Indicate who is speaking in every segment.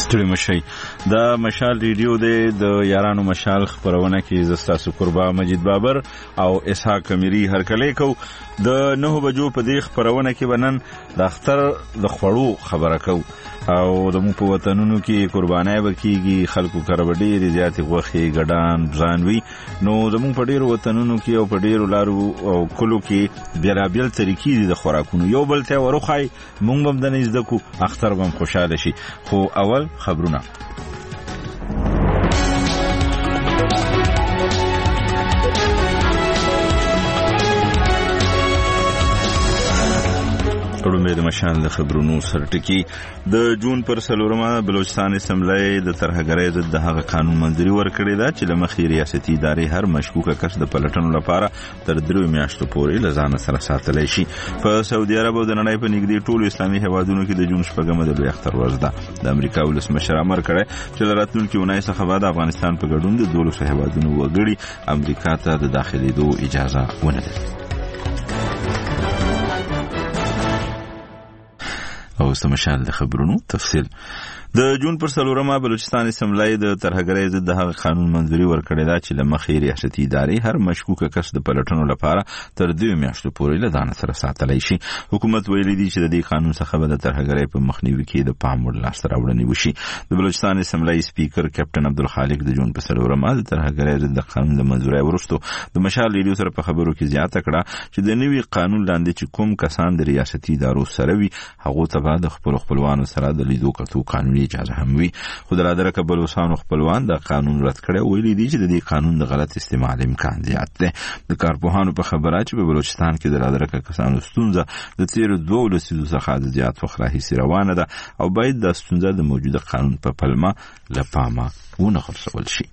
Speaker 1: ستړي مشي د مشال ریډیو د یارانو مشال خبرونه کې زستاسو قربا مجید بابر او اسحاق امیری هرکلی کو د 9 بجو په دې خبرونه کې بنن د اختر د خړو خبره کو او د مو په وطنونو کې قربانای وکيږي خلکو کربډي ریاضت غوخي ګډان ځانوي نو زمون په ډیرو وطنونو کې او په ډیرو لارو او کلو کې بیلابل طریقې د خوراکونو یو بل ته ورخای مونږ هم د نزدکو اختر هم خوشاله شي خو اول خبرونه د مشال د خبرونو سرټکی د جون پر سلورمه بلوچستان اسمبلی د ترهګرۍ ضد د هغه قانون منځوري ورکړی دا چې لمخې ریاستي ادارې هر مشکوکه کس د پلټنو لپاره تر 3 میاشتو پورې لزان سره ساتلی شي. په سعودي عرب او د نړۍ په نږدې ټولو اسلامي هیوادونو کې د جون شپږمه د لوی اختر ورځ ده. د امریکا ولسمشر امر کړی چې راتلونکي اونۍ څخه بعد افغانستان په ګډون د 12 هیوادونو وګړي امریکا ته د داخلېدو اجازه ونه لري. او سمشال د خبرونو تفصیل د جون پر سلورمه بلوچستان اسمبلی د ترهګرۍ ضد د هغه قانون منځوري ورکړی دا چې لمخې ریاستي ادارې هر مشکوکه کس د پلټنو لپاره تر 2 میاشتو پورې له ځان سره ساتلی شي. حکومت ویلي دی چې د دې قانون څخه به د ترهګرۍ په مخنیوي کې د پام وړ لاسته راوړنې وشي. د بلوچستان اسمبلی سپیکر کیپټن عبدالخالق د جون په سلورمه د ترهګرۍ ضد د قانون د منځوري وروسته د مشال ریډیو سره په خبرو کې زیاته کړه چې د نوي قانون لاندې چې کوم کسان د ریاستي ادارو سره وي هغه ته د خپلوانو سره د لیدو کتو قانوني اجازه هم وي. خو د رادرکه بلوچستان خپلوان د قانون رد کړي ویلي دي چې د دې قانون د غلط استعمال امکان زیات دی. د کارپوهانو په خبره چې په بلوچستان کې د رادرکه کسانو ستونزه د تیر 2 لسیزو څخه زیات وخت راهیسې روانه ده او باید د ستونزه د موجوده قانون په پلمه لپامه ونه خرڅول شي.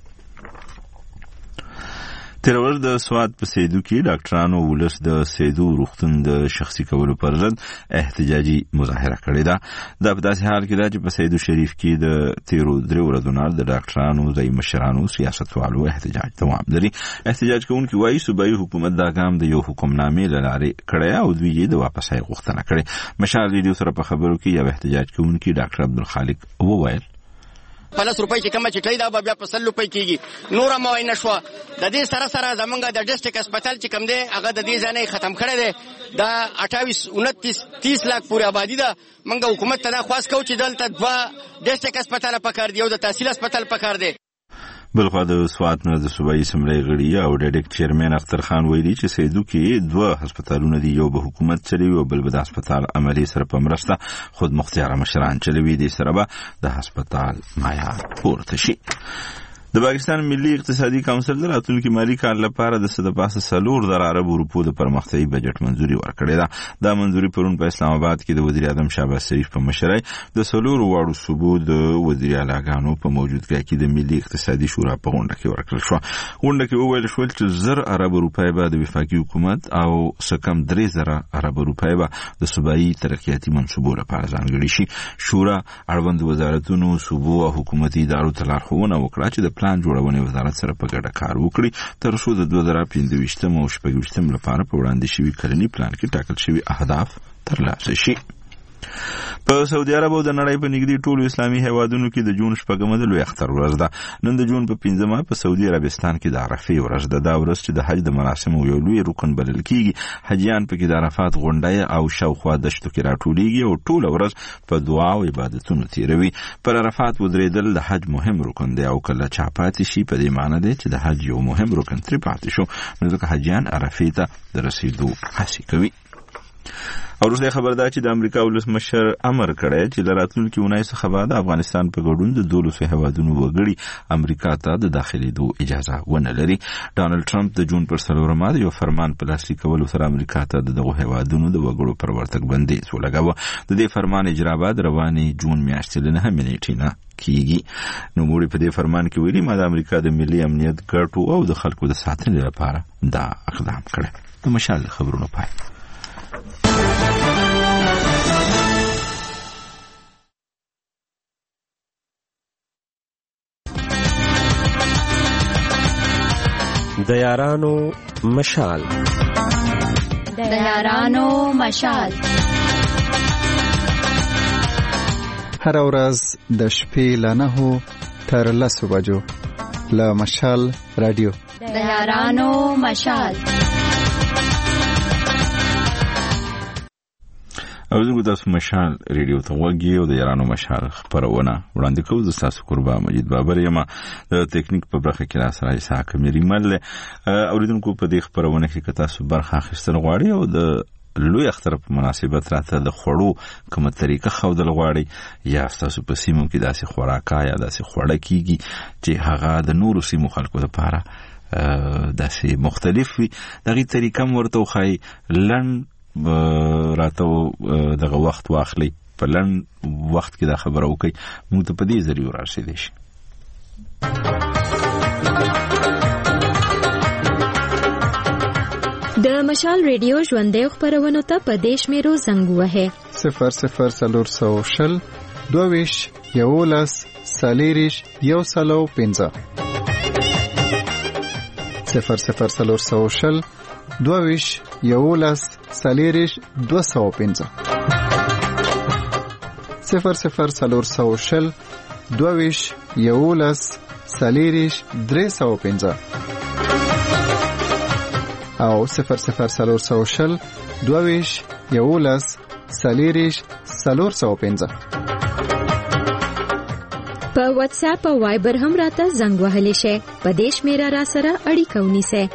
Speaker 1: تیر ورځ د سواد په سیدو کې ډاکټرانو ولس د سیدو روغتون د شخصي کولو پر ضد احتجاجي مظاهره کړې ده. دا په داسې حال کې ده چې په سیدو شریف کې د تیرو 3 ورځو د ډاکټرانو ځای مشرانو سیاستوالو احتجاج دوام لري. احتجاج کوونکي وایي صوبایي حکومت دا ګام د یو حکمنامې له لارې کړی او دوی یې د واپسۍ غوښتنه کړې. مشال ریډیو سره په خبرو کې یو احتجاج کوونکی ډاکټر عبدالخالق وویل
Speaker 2: 50 روپۍ چې کومه چټۍ دا بیا په 100 روپۍ کېږي. نور معاینه شو د دې سره زمونږ د ډیسټریکټ هسپتال چې کوم دی هغه د دې ځای ختم کړی دی. دا 28 29 30 لاک پورې آبادی ده. موږ حکومت ته دا خواست کوو چې دلته 2 ډیسټریکټ هسپتال پکار دی او د تحصیل هسپتال پکار دی.
Speaker 1: بلخوا د سواد نه د صوبایي اسمبلی غړي او ډایرکټ چیرمن اختر خان ویلي چې سیدو کې 2 هسپتالونه دي، یو به حکومت چلوي او بل به د هسپتال عملي سره په مرسته خود مختار مشران چلوي. دي سره به د هسپتال معیار پورته شي. د پاکستان ملي اقتصادي کونسل د راتلونکي مالي کال لپاره د 4 ارب روپو د پرمختیايي بجټ منځوري ورکړې ده. دا منځوري پرون په اسلام آباد کې د وزیر اعظم شهباز شریف په مشرۍ د 4 واړو صوبو د وزیر اعلیګانو په موجودګۍ کې د ملي اقتصادي شورا په غونډه کې ورکړل شو. غونډه کې وویل شو چې 1000 ارب روپۍ به د وفاقي حکومت او سکم 3000 ارب روپۍ به د صوبایي ترقیاتي منصوبو لپاره ځانګړي شي. شورا اړوند وزارتونو صوبو او حکومتي ادارو ته لارښوونه وکړه چې د پلان جوړونې وزارت سره په ګډه کار وکړي تر څو د 2025 او 26 لپاره په وړاندې شوي کلني پلان کې ټاکل شوي اهداف ترلاسه شي. په سعودي عرب او د نړۍ په نږدې ټولو اسلامي هیوادونو کې د جون شپږمه د لوی اختر ورځ ده. نن د جون په 15مه په سعودي عربستان کې د عرفې ورځ ده. دا ورځ چې د حج د مراسمو یو لوی رکن بلل کیږي. حجیان په کې د عرفات غونډۍ او شاوخوا دشتو کې راټولیږي او ټول ورځ په دعا او عبادتونو تیروي. پر عرفات ودرېدل د حج مهم رکن دی او کله چا پاتې شي په دې معنی دی چې د حج یو مهم رکن ترې پاتې شو، نو ځکه حجیان عرفې ته د رسیدو هڅې کوي. او وروسته خبر ده چې د امریکا ولسمشر امر کړی چې د راتلونکي اونۍ څخه بعد افغانستان په ګډون د 12 هیوادونو وګړي امریکا ته د داخلېدو اجازه ونه لري. ډانلډ ټرمپ د جون پر 4 یو فرمان په لاسلیک کولو سره امریکا ته دغه هیوادونو د وګړو پر ورتګ بندیز ولګاوه. د دې فرمان اجرا بعد رواني جون میاشتې له 9 نیټې نه کیږي. نو موږ په دې فرمان کې ویلي ما د امریکا د ملي امنیت ګټو او د خلکو د ساتنې لپاره دا اقدام کړی. د مشال خبرونو پای.
Speaker 3: د یارانو مشال.
Speaker 4: هر ورځ د شپې له 9 تر 10 بجو له مشال رادیو
Speaker 5: د یارانو مشال.
Speaker 1: او زه تاسو مشال ریډیو ته وګورئ او د یارانو مشال خبرونه وړاندې کوم. زه تاسو قربان مجید بابر یم د ټیکنیک په برخه کې را سره اسحاق مریمل. اوریدونکو په دې خبرونه کې که تاسو برخه اخیستل غواړئ او د لوی اختر په مناسبت راته د خوړو کومه طریقه ښودل غواړئ یا تاسو په سیمو کې داسې خوراکا یا داسې خوړه کیږي چې هغه د نورو سیمو خلکو لپاره داسې مختلف وي، دغه طریقه ورته وخایي. لنډ راته دغه وخت واخلي، په لنډ وخت کې دا خبره وکړي، موږ ته په دې ذریعه رارسېدی شي.
Speaker 6: د مشال ریډیو ژوندۍ خبرونو ته په دیش میرو زنګ وهه
Speaker 4: 00 22 11 سالیریش 105 00 22 11 سالیریش 205 00 22 11 سالیریش 305 او 00 22 11 سالیریش 405.
Speaker 6: په واتس اپ او وایبر هم راته زنګ وهلی شي. په دیش میرا را سره اړیکه ونیسه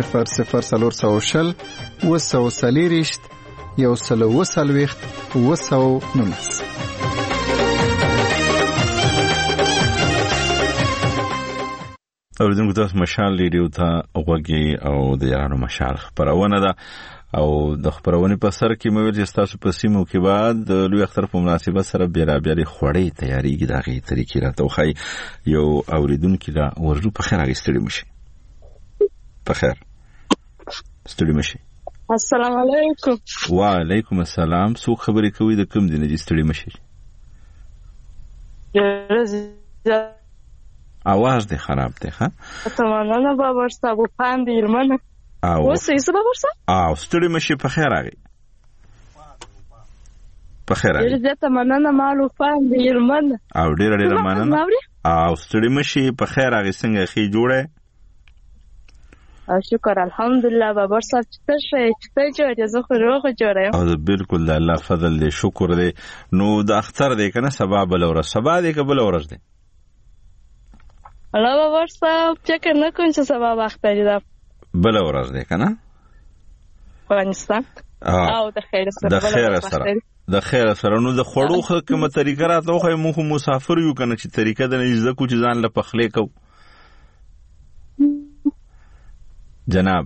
Speaker 4: 00 وسو سالیریش 120 219.
Speaker 1: اوریدونکو تاسو مشال ریډیو ته وګورئ او د یارانو مشال خبرونه ده او د خبرونه په سر کې مې ویل چې تاسو په سیمو کې بعد د لوی اختر په مناسبت سره بیرابېرې خوړې تیاریږي، دغه طریقې راته وخی. یو اوریدونکو لا ورجو په خیر راغستړي مشي. په خیر ستړي مشي.
Speaker 7: السلام علیکم.
Speaker 1: وعلیکم السلام. څو خبرې کوي د کوم دینه ستړي مشي؟ आवाज دې خراب دی. ها
Speaker 7: تمنه بابا صاحب پاند ایرمن او سې بابا صاحب
Speaker 1: او ستړي مشي. په خیر راغی. په خیر راغی.
Speaker 7: ډېر تمنه مالو پاند ایرمن
Speaker 1: او ډېر مننه او ستړي مشي. په خیر راغی. څنګه خې جوړه؟
Speaker 7: شکر الحمدلله بابا صاحب چې جوړه زه خو روغ جوړه.
Speaker 1: او بالکل الله فضل دې شکر دې. نو د اختر دې کنه سبا بل ورځ، سبا دې قبل ورځ دې
Speaker 7: الله بابا صاحب چې نه کوم چې سبا وخت لري دا
Speaker 1: بل ورځ دې کنه
Speaker 7: افغانستان او د خیر سره
Speaker 1: د خیر سره. نو د خوړو کومه طریقه راته خو موږ مسافر یو کنه چې طریقه د نه زکو چې ځان له پخلې کو جناب.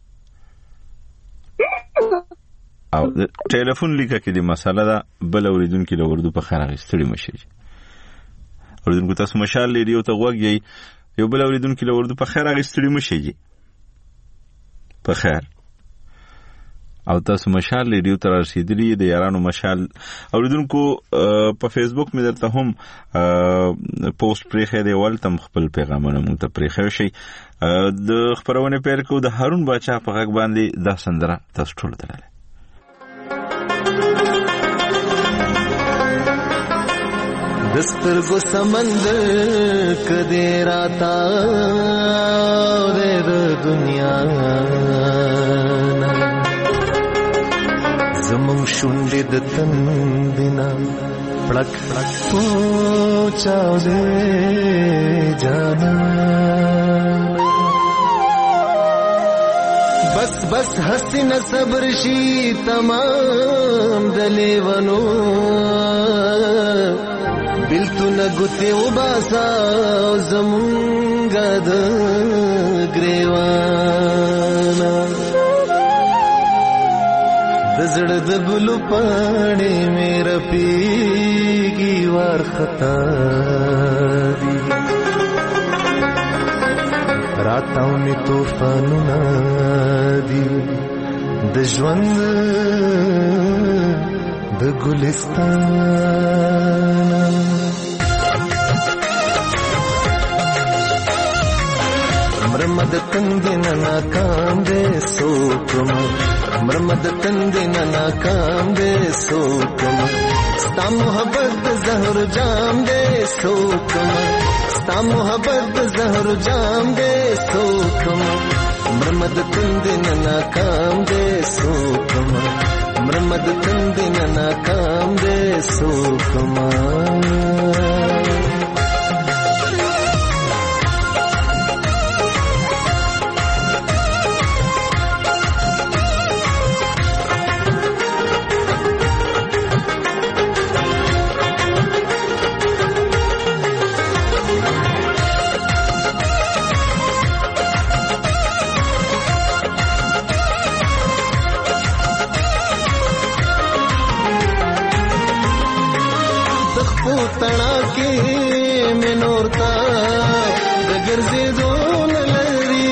Speaker 1: او ټلیفون لیکه کې دی مساله ده. بل اوریدونکو له وردو په خیر غستړي مشي. اوریدونکو تاسو مشال ریډیو ته وګورئ. یو بل اوریدونکو له وردو په خیر غستړي مشي. په خیر. او تاسو مشال ریډیو ته رسیدلی د یارانو مشال اوریدونکو په فیسبوک مې درته هم پوسټ پرېښی دی، ولته خپل پیغامونه مونږ ته پرېښی شي. د خبرونه پیل کو د هارون باچا په غږ باندې دا سندره تاسو ټول درله.
Speaker 8: دسترګو سمندر کدی راتا د دنیا زمون شونډې د تندنا پړک پړک پوچاو دې جانا بس بس حسین صبر شي تمام دلیونو بلتو نگوتی و باسا زمونگا د گریوانا دزڑ دگلو پانے میرا پیگی وار خطا دی راتاو می توفانو نا دی دجوند د ګلستان مرمد تندن ناکام دے سوکم مرمد تندن ناکام دے سوکم ستا محبت د زهر جام دے سوکما ستا محبت د زهر جام دے سوکما مرمد تند ناکام دے سوکما مرمد تند ناکام دے سوکما تڑا کے میں نورتا دگر سے دون لری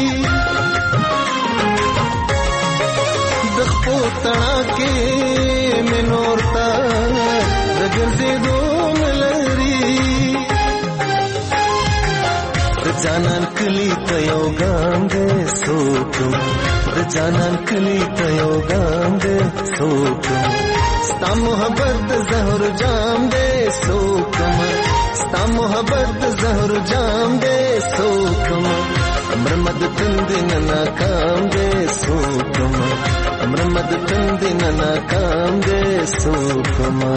Speaker 8: دخپو تڑا کے میں نورتا دگر سے دون لری جانان کلی تیو گاندے سوکم جانان کلی تیو گاندے سوکم ستا محبت زهر جام دے سوکما ستا محبت زهر جام دے سوکما مرمد تند ناکام دے سوکما مرمد تند ناکام دے سوکما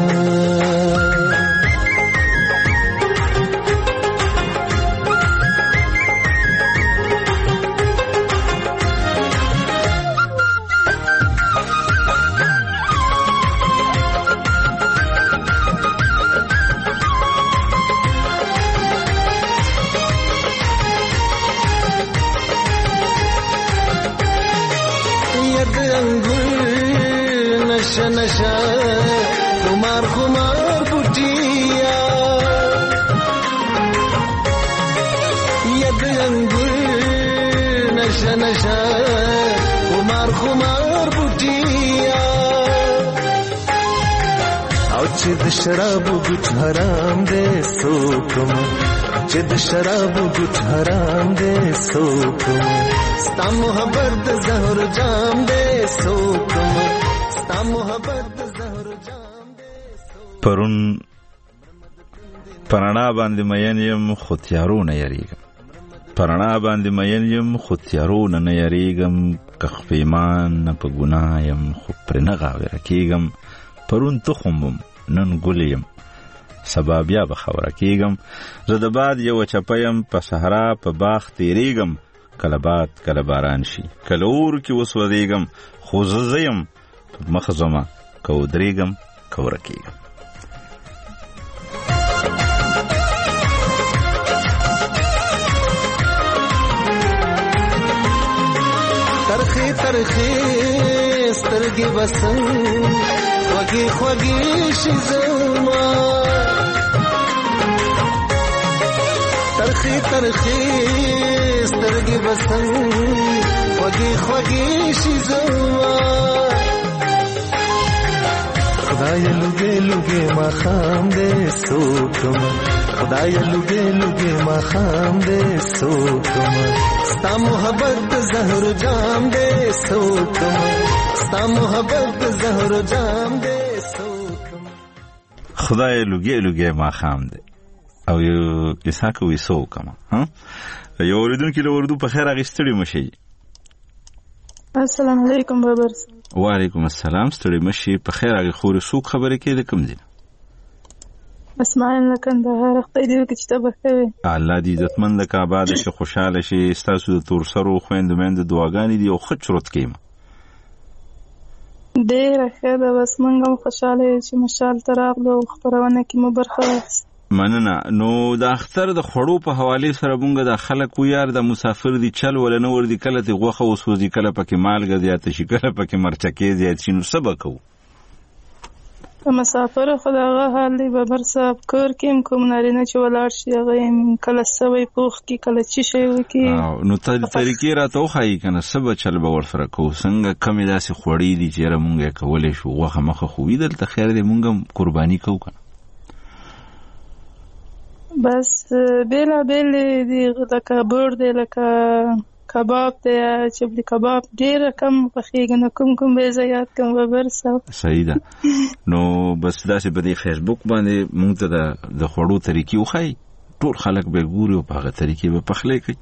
Speaker 8: नशा खुमार खुमार बुटिया यद अंगुर नशा नशा खुमार खुमार बुटिया और चिद शराब गुठ हराम दे सोकमा चिद शराब गुठ हराम दे सोकमा सता मोहब्बत जहर जाम दे सोकमा
Speaker 1: پرون پرانا باندې مین یم خو تیارو نه یریږم پرانا باندې مین یم خو تیارو نه یریږم که خپیمان نه په ګناه یم خو پرې نه غاوره کېږم پرون تخم وم نن ګل یم سبا بیا به خبره کېږم زه د باد یوه چپه یم په صحرا په باغ تېرېږم کله باد کله باران شي کله اور کې وسوځېږم خو زه یم مخ زما که ودرېږم که ورکېږم
Speaker 8: ترخی ترخی سترګې بسن خوږې خوږې شي زما ترخی ترخی سترګې بسن خوږې خوږې شي زما خدای لوګې لوګې ما خام دې سوکما خدای لوګې لوګې ما خام دې سوکما ستا محبت زهر جام دے سوکما ستا محبت زهر جام دے سوکما
Speaker 1: خدای لوګې لوګې ما خام دې او یو کیسه کوي سوکما ها یو اوریدونکو له اردو په خیر اغستړي مشي
Speaker 7: السلام علیکم بابر
Speaker 1: وعلیکم السلام ستړي مشي په خیر اغه خور سوک خبره کې کوم دي
Speaker 7: اسماعیل کندهار خدای دې وکړي چې ته بخوي
Speaker 1: الله دې عزتمند که آباد شي خوشاله شي ستاسو د تور سرو خويند مند دعاګانې دي او خچرت کېم
Speaker 7: ډېر ښه ده بس موږ هم خوشاله چې مشال تراغلو خبرونه کې مو برخه
Speaker 1: مننه نو د اختر د خړو په حواله سره مونږ د خلک یار د مسافر دي چل ول نه ور دي کله ته غوخه وسوځي کله پکې مالګه زیات شي کله پکې مرچکې زیات شي نو سبا کو
Speaker 7: مسافر خدای حال دی بابر صاحب کور کې کوم نارینه چې ولاړ شي هغه کله سوي پوخ کې کله چی شي وکي
Speaker 1: نو طریقې راته وخایي کنه سبا چل به ور سره کو څنګه کمی داسې خوړې دي چې مونږه کولې شو غوخه مخه خو دلته خیر دې مونږ قرباني کو کنه بس
Speaker 7: بیلا بیل دی لکه بور دی لکه کباب دی چبلی کباب ډېر کم پخېږي نو کوم به زیات کوم ببر صاحب
Speaker 1: صحیح ده نو بس داسې په دې فیسبوک باندې مونږ ته د خوړو طریقې وښایي ټول خلک به ګوري او په هغه طریقې به پخلی کوي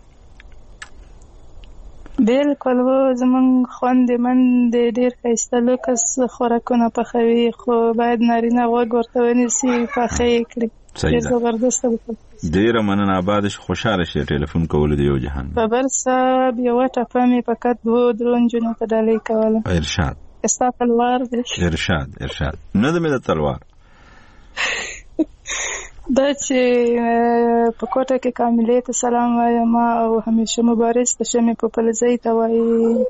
Speaker 7: بالکل و زمونږ خوندې مندې ډېر ښایسته لوکس خوراکونه پخوي خو باید نارینه غوږ ورته ونیسي پخه یې کړي ډېر زبردسته
Speaker 1: ډېره مننه آباده شي خوشحاله شي ټلیفون کولو د یو جهان
Speaker 7: ببر صاحب یوه ټپه مې فقط 2 نجونو ته ډالۍ کوله
Speaker 1: ارشاد
Speaker 7: ستا تلوار دی
Speaker 1: ارشاد نه ده مې د تلوار
Speaker 7: دا چې په کوټه کې کاملې ته سلام وایم او همیشه مبارز ته شمې په پلزۍ ته وایي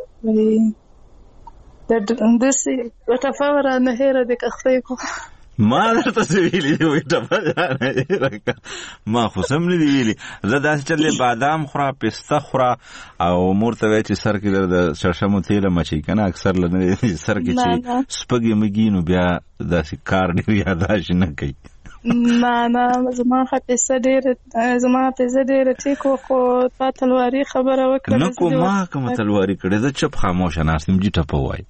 Speaker 7: داسې ټپه ورانه هېره دې که خدای کو
Speaker 1: ما درته څه ویلي دي وایي ټپه رانه هېره که ما خو سم نه دي ویلي زه داسې چلې بادام خوره پسته خوره او مور ته وایي چې سر کې د شړشمو تیله مچوي که نه اکثر له سر کې چې سپږې مږي نو بیا داسې کار ډېر یاداشت نه کوي
Speaker 7: نه زما حافظه ډېره ټیک و خو تا تلواري خبره وکړه
Speaker 1: نه کو ما کومه تلواري کړې زه چپ خاموشه ناست یم جي ټپه وایي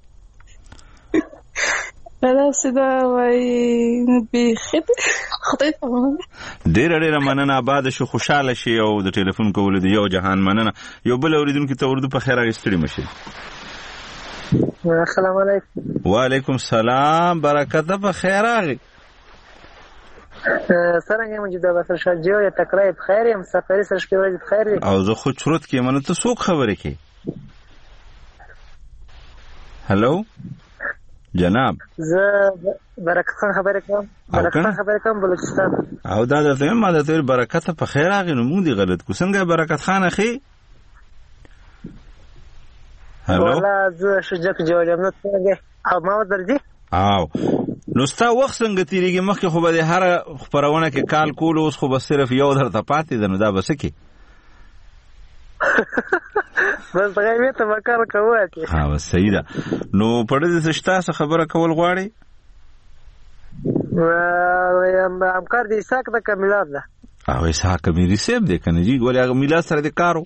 Speaker 7: داسې دا وایي بیخي خدای په امان
Speaker 1: ډېره مننه آباده شو خوشحاله شي او د ټلیفون کولو د یو جهان مننه یو بل اورېدونکي ته اردو په خیر راغی ستړي مه شئ
Speaker 9: السلام علیکم
Speaker 1: وعلیکم السلام برکته په خیر راغی
Speaker 9: څرنګه یم چې د بسر شاجیو یا تکرای په خیر یم سفري سره شپې ورځې په خیر یم
Speaker 1: او زه خو چروت کې منو ته څوک خبرې کوي هلو جناب
Speaker 9: زه برکت خان خبرې کوم بلوچستان
Speaker 1: او دا درته یم ما درته ویل برکت په خیر راغی نو موږ دې غلط کو څنګه برکت خان اخی هلو
Speaker 9: والله زه شجاع جوړ یم نو څنګه او ما درځي
Speaker 1: او نو ستا وخت څنګه تیریږي مخکې خو به د هره خپرونه کې کال کولو اوس خو به صرف یو درته پاتې ده نو دا به څه کې
Speaker 9: بس غیبې ته به کار کوو
Speaker 1: ها بس صحیح ده نو په دې څه شته څه خبره کول غواړې
Speaker 9: همکار د اسحاق د که میلاد ده
Speaker 1: او اسحاق میري صاحب دی که نه جي ولې هغه میلاد سره د کار و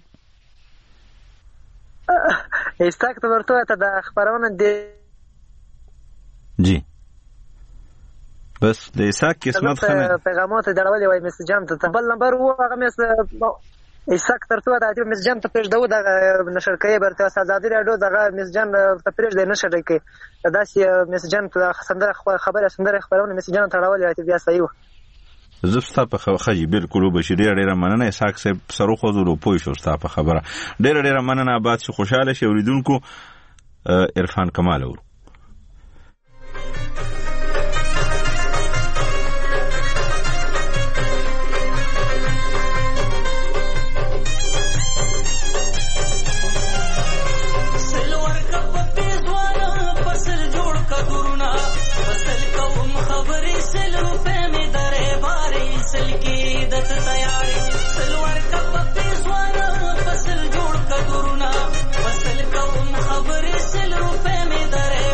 Speaker 9: اسحاق ته ورته وایه ته د خپرونه دی
Speaker 1: جی بس د اسحاق قسمت خنه
Speaker 9: پیغامات دړولې وای میسجام ته بل نمبر و هغه مس اسحاق ترته دا چې میسجام ته پېژدو د نشر کوي برته آزادي راډیو دغه میسجام ته پېژدې نشر کوي داسې میسجام ته خبره خبرونه میسجام تړولې بیا صحیح و
Speaker 1: زبستا په خجی بالکل بشری ډیره مننه اسحاق صاحب سرو خو زرو پوي شو ستا په خبره ډیره مننه آباد شي خوشاله شي اوریدونکو عرفان کمال اور
Speaker 10: فصل جوړ کډورنا فصل کوم خبرې سل روپے می درې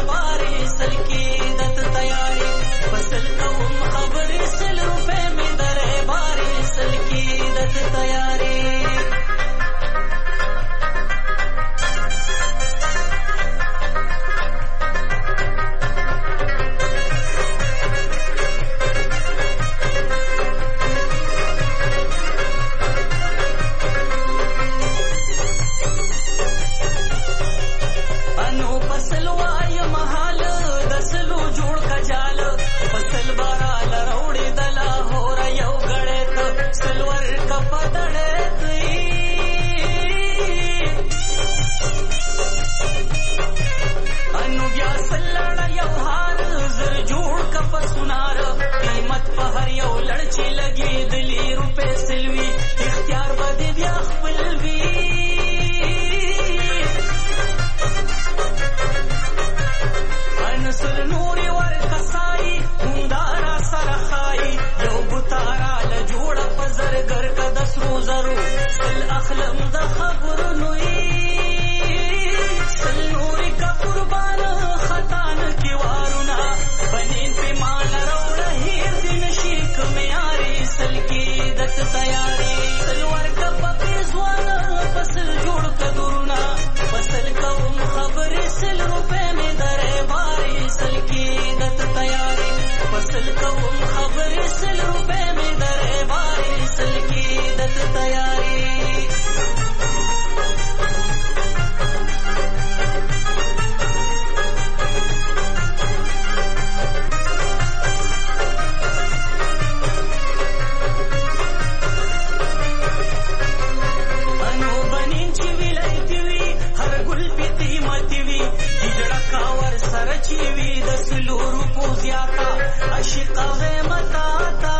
Speaker 10: سلور پوزیاتا عشق غیمتاتا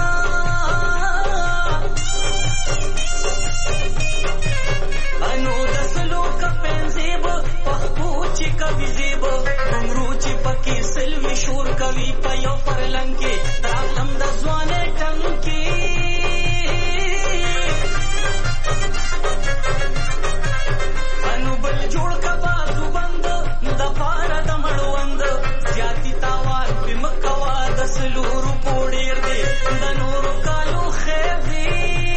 Speaker 10: انو دسلو کپنزیب پخپوچی کبی زیب گمروچی پکی سلوی شور کوي په یو پرلنګ کې راغلم د ځوانې ټنګ انو بل جوړ کا بازو بند د پاره د مړوند زیاتی تاوان په مکوا د سلور پوډیر دی د نور کالو خیر دی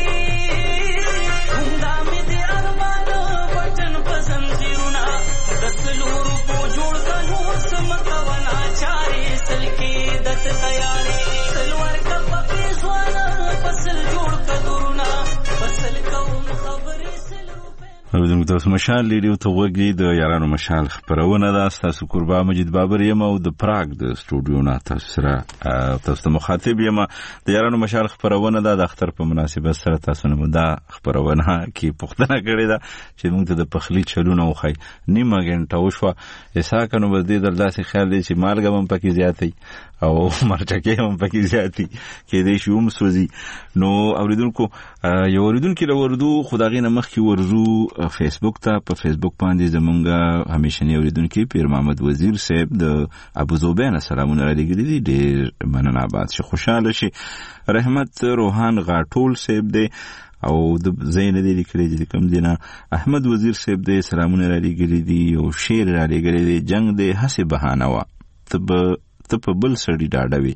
Speaker 10: همدا می دی ارمان بټن پسند زیرونا د سلور پو جوړ د نور سمکوا ناچاري سلکی دت تیاری سلور کا پپی زوانا فصل جوړ کدورنا فصل کوم خبرې
Speaker 1: اوریدونکو تاسو مشال لیډیو ته وګورئ د یارانو مشال خبرونه ده تاسو قربا مجید بابر یم او د پراګ د سټوډیو نه تاسو سره تاسو مخاطب یم د یارانو مشال خبرونه ده د اختر په مناسبت سره تاسو نه دا خبرونه کې پښتنه کړې ده چې موږ ته د پخلی چلونه وخی نیمه غنټه وشو اسا کنو بس دې دلداسې خیال دی چې مالګه هم پکې زیاتې او مرچکه هم پکې زیاتې کې دې شوم سوزي نو اوریدونکو یو اوریدونکو له وردو خدای نه مخ کې ورزو فیسبوک ته په فیسبوک باندې زمونږه همیشنی اوریدونکو پیر محمد وزیر صاحب د ابو زوبین سلامونه لګیدي دي ډېر مننه آباد شي خوشاله شي رحمت روحان غاټول صاحب دی او د زین دی لیکلي چې کوم دینه احمد وزیر صاحب دی سلامونه لګیدي دي او شعر لګیدي دي جنگ دی حسب بهانه وا ته په بل سړی ډاډوي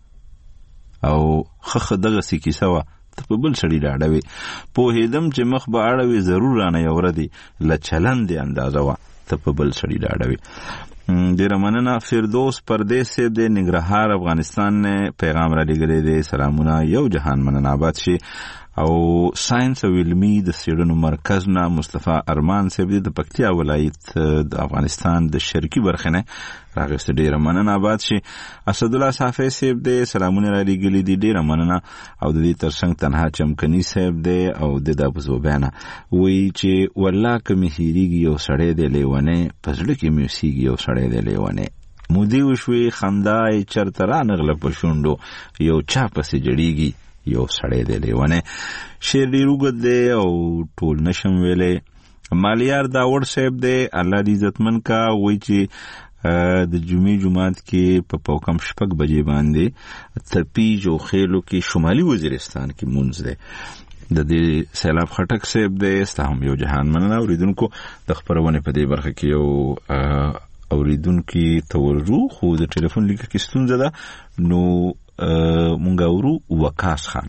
Speaker 1: او خخ دغه سکی سوا ته په بل سړی ډاډوي په هیدم چې مخ به اړوي ضرور رانه یوردي لچلن دی اندازه وا ته په بل سړی ډاډوي ډیر مننه فردوس پردیس سے د ننګرهار افغانستان نے پیغام را لګلې دي سلامونه یو جهان مننه آباد شي او ساينس او علمي د سیډونو مرکز نه مصطفی ارمان صاحب د پکتیا ولایت د افغانستان د شرقي برخه نه راغست ډیر مننه آباد شي اسد الله صافی صاحب د سلامونه را لګلې دي ډیر مننه او د دې ترڅنګ تنها چمکني صاحب دی او د ابو بیان وی چې والله که مهيريږي یو سړی دی لیونه پزړه کې میوسيږي یو سړی دی لیونه مودي وشوي خندای چرته را نغله پښوندو یو چا پسې جړیږي یو سړی دی لیونه شعر ډیر وګد دی او ټول نشم ویلې مالیار داوړ صاحب دی الله دې عزتمن کا وای چې د جمعات کې په پوکم شپږ بجې باندې ترپیج او خېلو کې شمالي وزیرستان کې مونږ دی د دې سیلاب خټک صاحب دی ستاسو یو جهان مننه اوریدونکو د خبرونه په دې برخه کې یو اوریدونکو توجه خو د ټلیفون لیک کې ستونزه ده نو مونږ اورو وقاص خان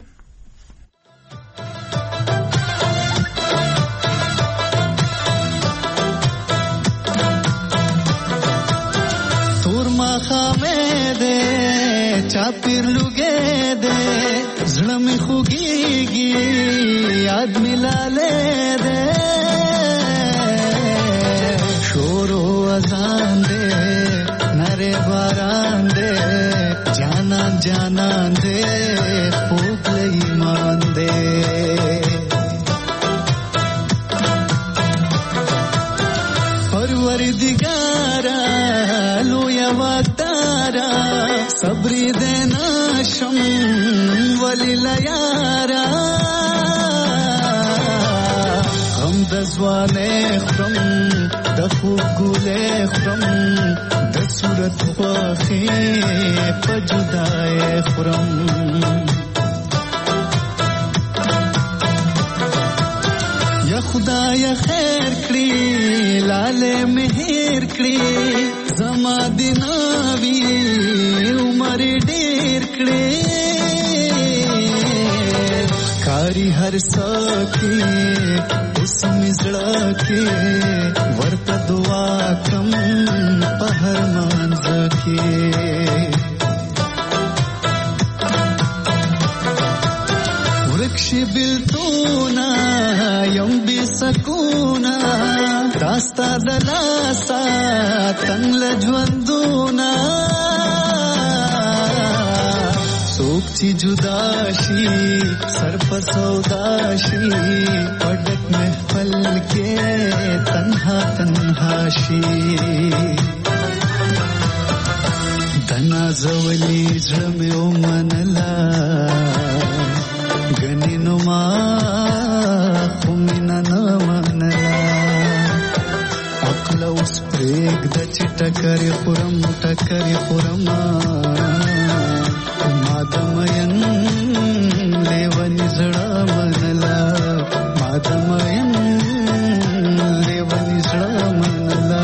Speaker 8: تور ما خامه دے چاپیر لوګې دے زړه می خوږیږي یاد ملاله دے شور او اذان دے نره باران دے جانا دے خوب ایمان دے پروردگارا لویا وقتارا صبری دینا شم ولی لیارا غم دزوانے خرم دخوب گولے خرم صورت خوخی پجدائے خرم یا خدا یا خیر کړي لاله مهر کړي زما دیناوی عمر ډیر کړي کاری هر ساکی اس مزړه کې ورته دعا کم په هر مانځ کې ورکش بلتونا یم بی سکونا داستا دلاسا تنگ لجوندونا سوک چی جداشی سر پر سوداشی پڑک محفل کے تنہا تنہا شی نازولی زړه مې ومنله ګنې نو ما خو مینه نه منله عقل اوس پرېږده چې ټکرې خورم ما د مین لیونی زړه منله ما د مین لیونی زړه منله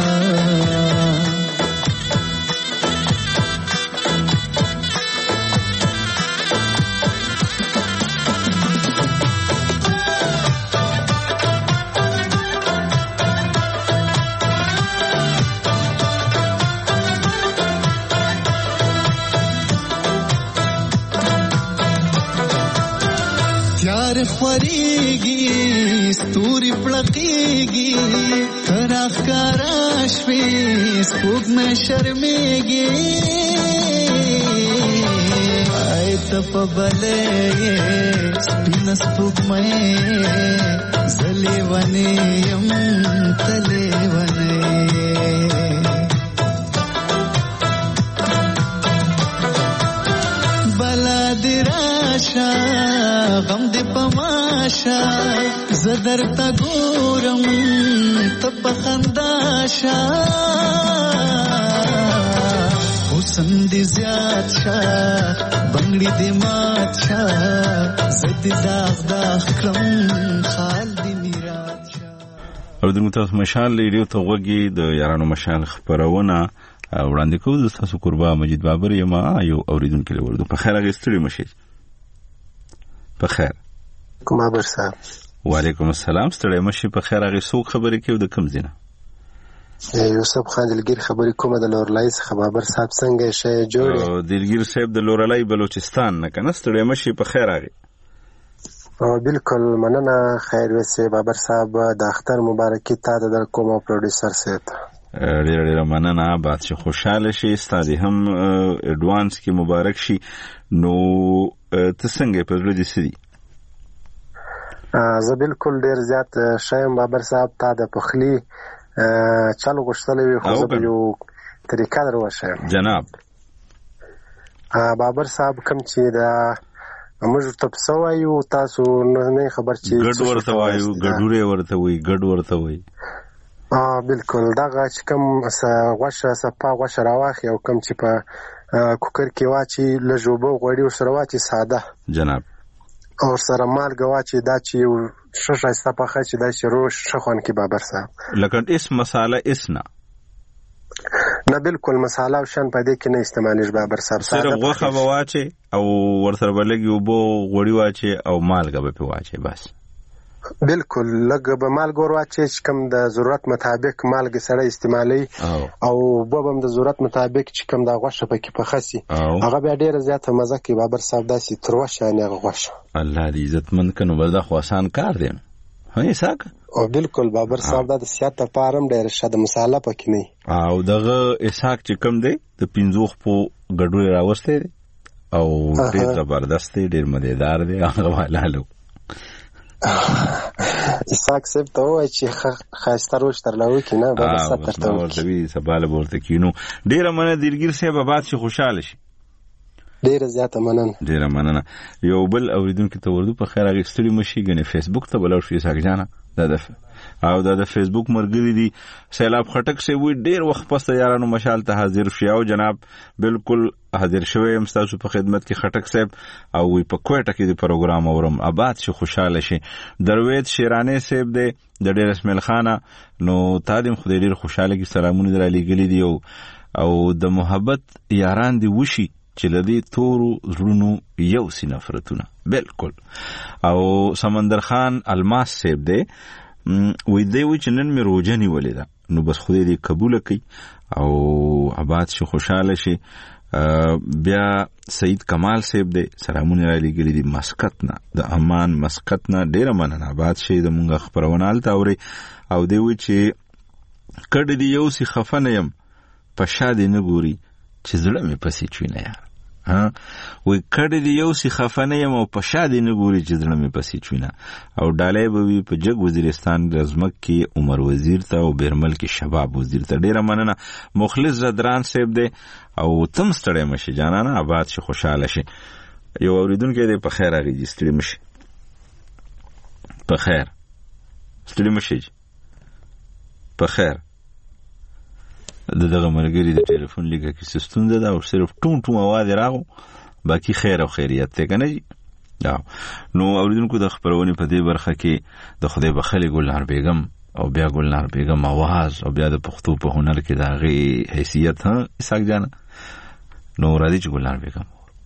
Speaker 8: خوريږي ستوري پړقيږي تراخ کاراش وي سپوږ مې شرمېږي آیت په بلې سپین سپوږ مې زلي ونی يم تلې ونی بلا دراشا غم دې پماشا زدر تا ګورم ته په خندا شا حسن دې زیات شا بنگړي دې مات شا زد داغ کړم خال دې میرات شا.
Speaker 1: او د متاسف مشال ریډیو ته وګي د یارانو مشال خبرونه وړاندې کوو. د تاسو قربا مجید بابر یم یو اوریدونکو لورده په خیر غستړي مشي. په خیر
Speaker 11: کوم بابر صاحب.
Speaker 1: وعلیکم السلام. ستړي مشي په خیر غي سو خبرې کوي د کم زینه
Speaker 11: یوسف خان دلګیر خبرې کومه د لورلای څخه. بابر صاحب څنګه شې جوړ
Speaker 1: دلګیر صاحب د لورلای بلوچستان نه کنه. ستړي مشي په خیر غي.
Speaker 11: بالکل مننه. خیر وسه بابر صاحب د اختر مبارکي تا د کوم پروډوسر سره
Speaker 1: ډېر مننه. بعد چې خوشاله شي ستاسو هم اډوانس کې مبارک شي. نو ته څنګه په ورځ دي سړي؟
Speaker 11: زه بالکل ډېر زیات شایم بابر صاحب. تا د پخلی چالو غوښتلې وي خو زه یو طریقه دروښیم
Speaker 1: جناب.
Speaker 11: بابر صاحب کوم چې دا موږ ته څه وایو تاسو نه خبر چې
Speaker 1: ګډ ورته وایو ګډوره ورته وایي ګډ ورته وایي.
Speaker 11: بالکل دغه چې کوم غوښه سپا غوښه راواخي او کوم چې په کوکر کې واچي لږوبه غوړي سره واچي ساده
Speaker 1: جناب
Speaker 11: او سره مالګه واچي دا چې شوشه استپخه چې دا چې روش شخون کې بابر صاحب.
Speaker 1: لکه اس مساله اسنا
Speaker 11: نه بالکل مساله او شان پدې کې نه استعمالېږي بابر صاحب.
Speaker 1: سره غوښه واچي او ورسره بلګي وبو غوړي واچي او مالګه به واچي بس.
Speaker 11: بالکل لګ به مالګه واچي چې کوم د ضرورت مطابق مالګه سره استعمالي او بوبم د ضرورت مطابق چې کوم د غوښه پکې پخسي هغه بیا ډیره زیاته مزه کوي بابر صاحب. داسې تروشه نه غوښه.
Speaker 1: الله دې عزت مند کنو بل دا خو آسان کار دی. هي ساک
Speaker 11: او بالکل بابر صاحب د صحت لپاره هم ډیره ښه د مصالحه پکې نه
Speaker 1: او دغه اساک چې کوم دی د پینځوخ په ګډوي راوسته دی او ډیر زبردست دی ډیر مزیدار دی هغه حلالو.
Speaker 11: اساک سب ته وای چې خاصه روش تر لاو کې نه بابر صاحب ترته
Speaker 1: ورته وی سباله ورته کینو. ډیر مننه دلګیر صاحب بعد چې خوشاله شي.
Speaker 11: ډیر زیاته مننه.
Speaker 1: یو بل اوریدونکو ته ورده په خیر هغه ستړي مشي غنه فیسبوک ته بلور شي اساک جانا دا فیسبوک مرګري دي سیلاب خټک سی وی ډیر وخت پس یارانو مشال ته حاضر شي او جناب بالکل حاضر شوی ام تاسو په خدمت کې خټک صاحب او وی په کوټه کې د پروګرام اورم آباد شي خوشاله شي. درویت شیرانه صاحب دی د ډیر اسماعیل خانه نو تعلیم خو ډیر خوشاله کی سلامونه در علی ګلی دی او د محبت یاران دی وشي چې لدی تورو زړونو یو سی نفرتونه بالکل. او سمندر خان الماس صاحب دی وی دی وی چې نن مې روزنی ولیدا نو بس خدای دې قبول کړي او آباد شي خوشاله شي. بیا سید کمال صاحب دی سلامونه علی ګلی دی مسقط نه د امان مسقط نه ډیر مننه. آباد شي د مونږ خبرونه الته اوري او دی وی چې کډ دی یو سی خفنه يم په شاده نه ګوري چې زړه مې پسې چوي نه یار ها وې کړي دی یو سی خفنه یم او په شادي نه ګوري چې زړه مې پسې چوینه او ډالۍ به وي په جګ وزیرستان رزمک کې عمر وزیر ته او بیرمل کې شباب وزیر ته. ډیره مننه مخلص زدران صاحب دی او تم ستړی مشي جانانه آباد شي خوشاله شي. یو اوریدونکو دی په خیر راغی ستړي مشي په خیر ستړي مشي په خیر. دغه مرګري د ټلیفون لیکه کې ستونزه ده او صرف ټون ټون आवाज راغو باقي خیر او خیریت ته کنه جی. نو اوریدونکو د خبرونه په دې برخه کې د خدای بخښلې ګلنار بیگم او بیا ګلنار بیگم आवाज او بیا د پښتو په هنر کې د غي حیثیت ها اساق جان نو را دي چې ګلنار بیگم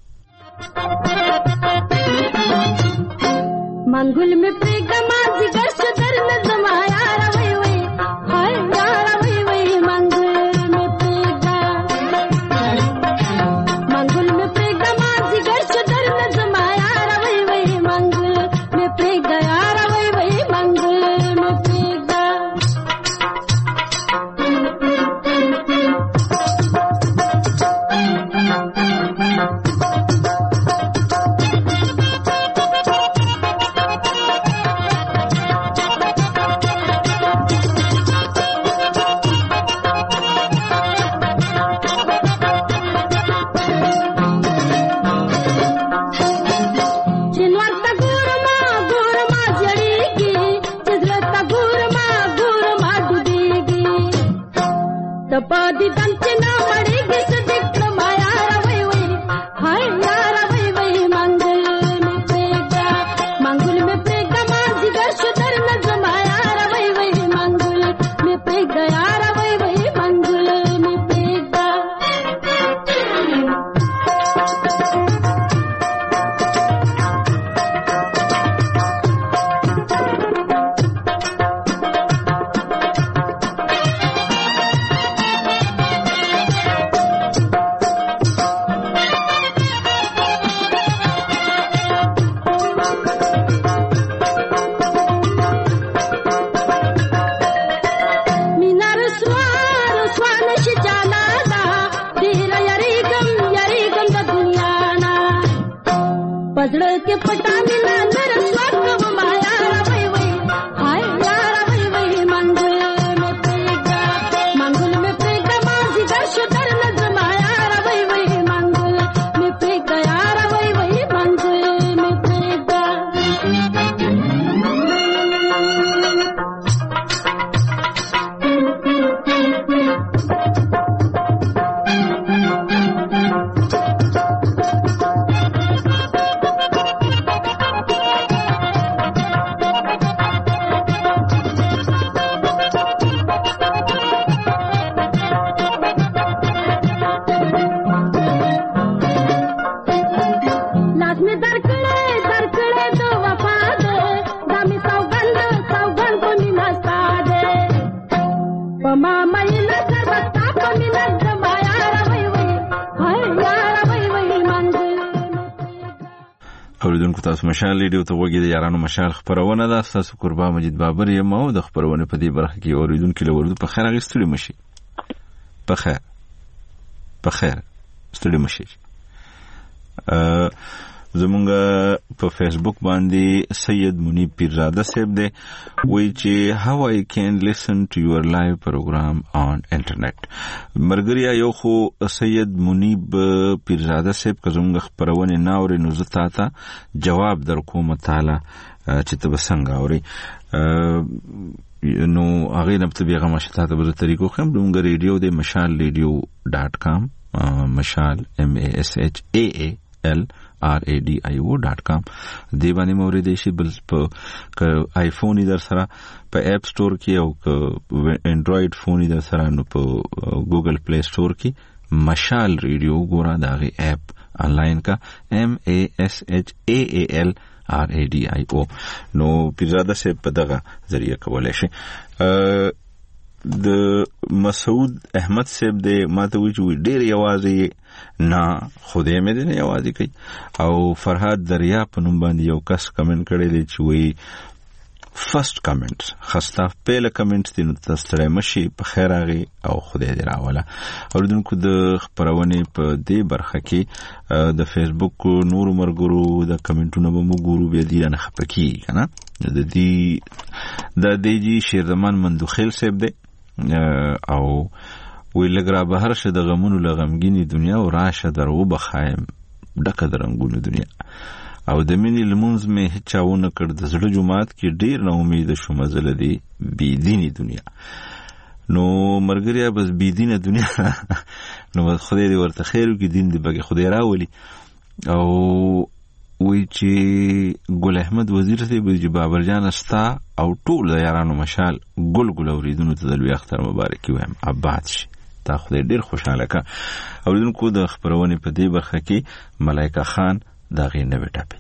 Speaker 12: منګل می بیگم ذکر شدر نظم یار وای وای هاي یار وای وای منګل می بیگم منګل می بیگم ذکر شدر نظم یار وای وای منګل می بیگم یار وای وای منګل می
Speaker 1: مشال ریډیو ته وګورئ د یارانو مشال خبرونه ده. تاسو قربا مجید بابر یم او د خبرونه په دې برخه کې اوریدونکو لورد په خیر غوښتلی مشي په خیر ستړي مشي. زمونږ په فیسبوک باندې سید منیب پیرزاده صاحب دی وایي چې how I can listen to your live program on internet. مرګریا یو خو سید منیب پیرزاده صاحب که زمونږ خبرونه ناوري نو زه تاته جواب در کوم تعالی چې ته څنګه اوري نو هغه نه په بیغه مشته ته به طریقو خم زمونږ ریډیو د مشال radio.com مشال MASHAAL دی باندې موریدې شي بل په آیفون در سره په اپ سٹور کې او انډراید فون در سره نو په ګوګل پلی سٹور کې مشال ریډیو ګورا داغه اپ آنلاین کا MASHAAL نو پیرزاده سے په دغه ذریعہ کولای شي. د مسعود احمد صاحب د ماته وی چې ډېر یوازې نه خوده مې نه یوازې کوي او فرهاد دریا په نوم باندې یو کس کمنټ کړی دی چې وی فرست کمنټ خسته پیله کمنټ دي نو تاسو ته مشي په خیر راغی او خدای دې راوله. اوریدونکو د خبرونه په دې برخه کې د فیسبوک نور مرګرو د کمنټونو به موږ بیا دي نه خپکی کنه د دې جی شیرزمان مندوخیل صاحب دی او وی لګرا بهر شه د غمونو لغمګینی دنیا او راشه درو بخایم ډکه درنګونو دنیا او د مینې لمونز مې هچاونه کړ د زړه جماعت کې ډیر نه امید شوم زله دی بی دینی دنیا نو مرګریا بس بی دینه دنیا نو خدای دې ورته خیر وکړي دین دې بګي خدای راولي. او وی چې ګل احمد وزیر ته به بابر جان استا او ټول د یارانو مشال ګل اوریدونکو ته د لوی اختر مبارکي وایم آباد شي تا خدای ډیر خوشاله کا. اوریدونکو د خبرونه په دې برخه کې ملایکه خان دا غي نه وټاپي.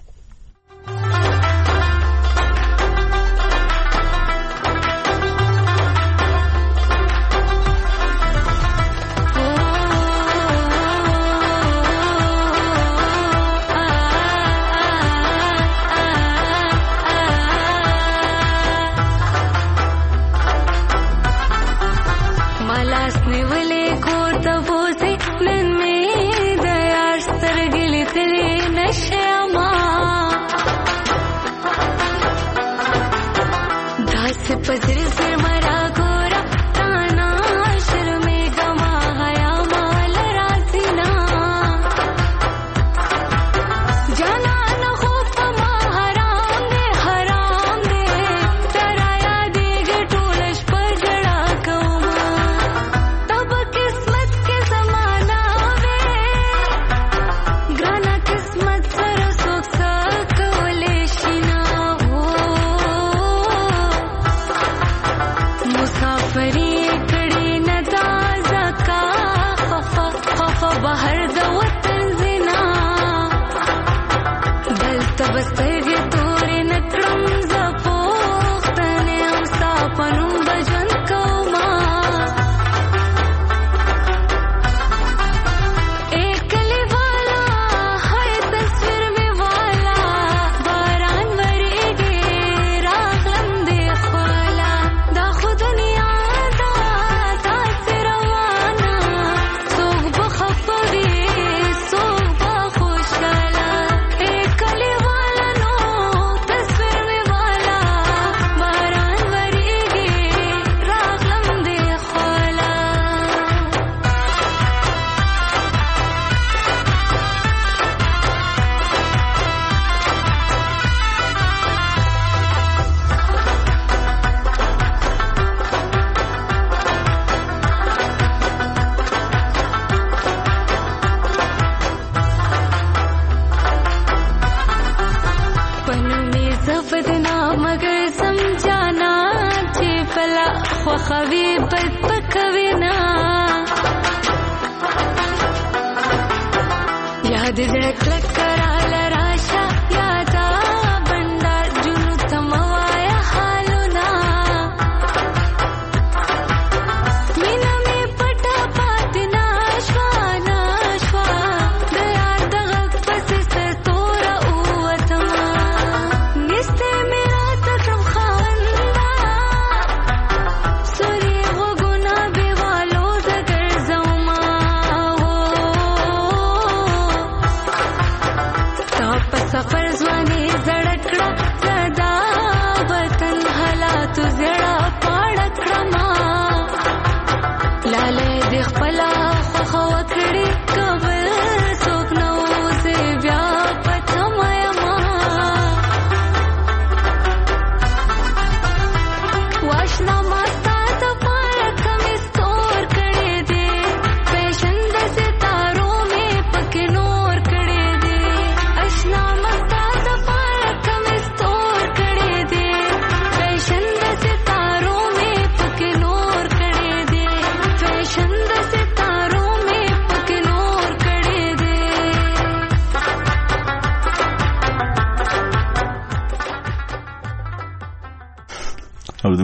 Speaker 12: Shanda se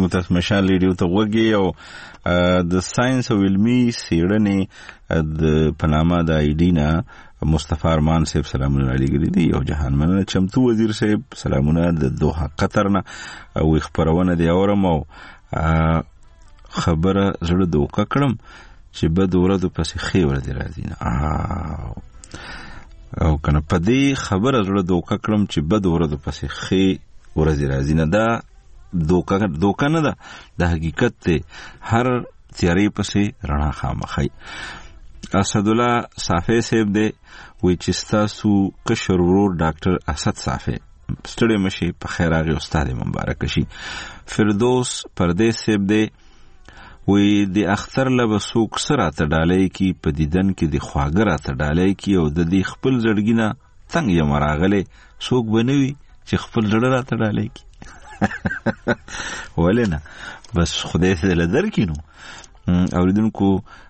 Speaker 1: اوریدونکو تاسو مشال ریډیو ته وګورئ او د ساينس او علمي څېړنې د پنامه د ایډینا مصطفی ارمان صاحب سلامونه علیګری دی او جهان مننه چمتو وزیر صاحب سلامونه د دوحه قطر نه او خبرونه دی اورم او خبره زړه دوکه کړم چې بد ورځو پسې خې ورځ راځي نه او کنه په دې خبره زړه دوکه کړم چې بد ورځو پسې خې ورځ راځي نه دا دوکه نه ده د حقیقت ته هر تیارې پسې رڼا خامخای اسد الله صافی صاحب دی وی چې تاسو کشر ورور ډاکټر اسد صافی ستړي مشي په خیر راغی استاد مبارک شي فردوس پردیس صاحب دی وی د اختر لبسوک سره ته ډالۍ کی په دیدن کې د خواګره ته ډالۍ کی او د دې خپل زړګینه څنګه یې مراغله سوک بنوي چې خپل زړه را ته ډالۍ کی ولنه بس خدای دې لدر کینو اوریدونکو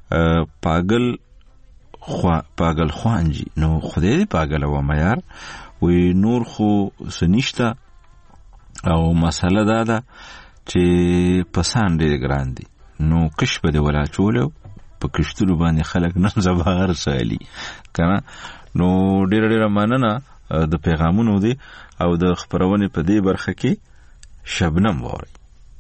Speaker 1: پاگل خوانجی نو خدای دې پاگل و ما یار وی نور خو سنشتا او مسله دا ده چې پسان ډېر ګران دي نو کش به دی ولا چولو په کشتلو باندې خلک نن زبر سالي کنه نو ډېر مننه د پیغامونو دی او د خبرونه په دې برخه کې شبنم ووري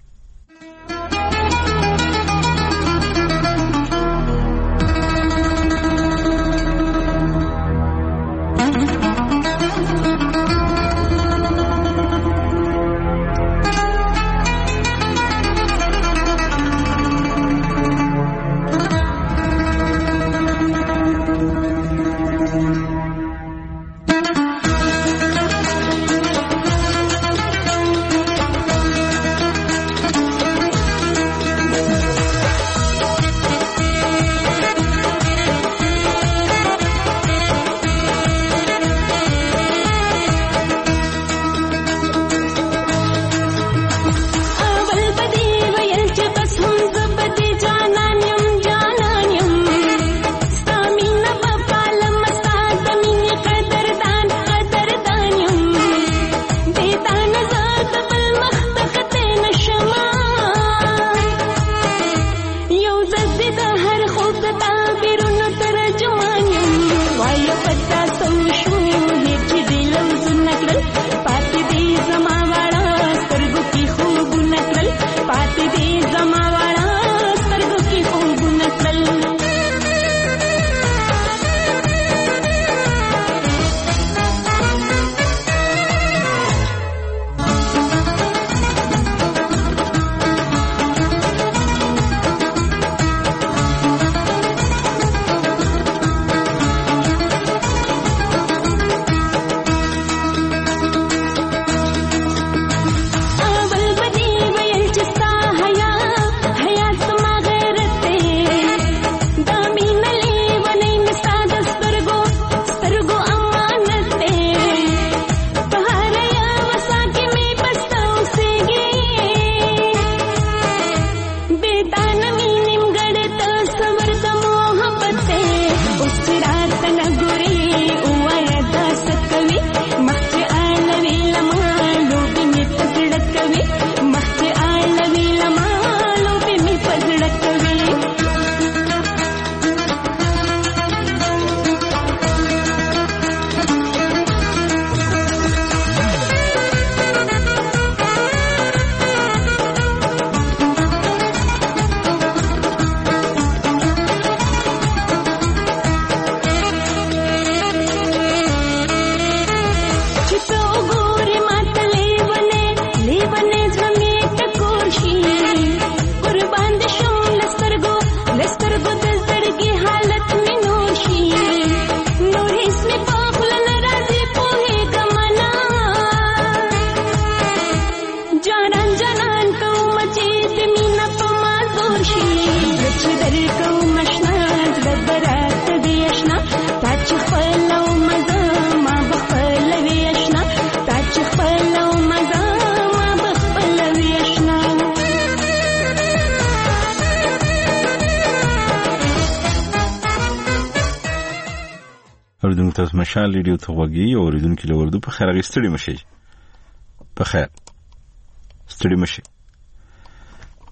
Speaker 1: اوریدونکو تاسو مشال ریډیو ته وګورئ او اوریدونکو له وردو په خیر غوښتلی مشي په خیر ستړي مشي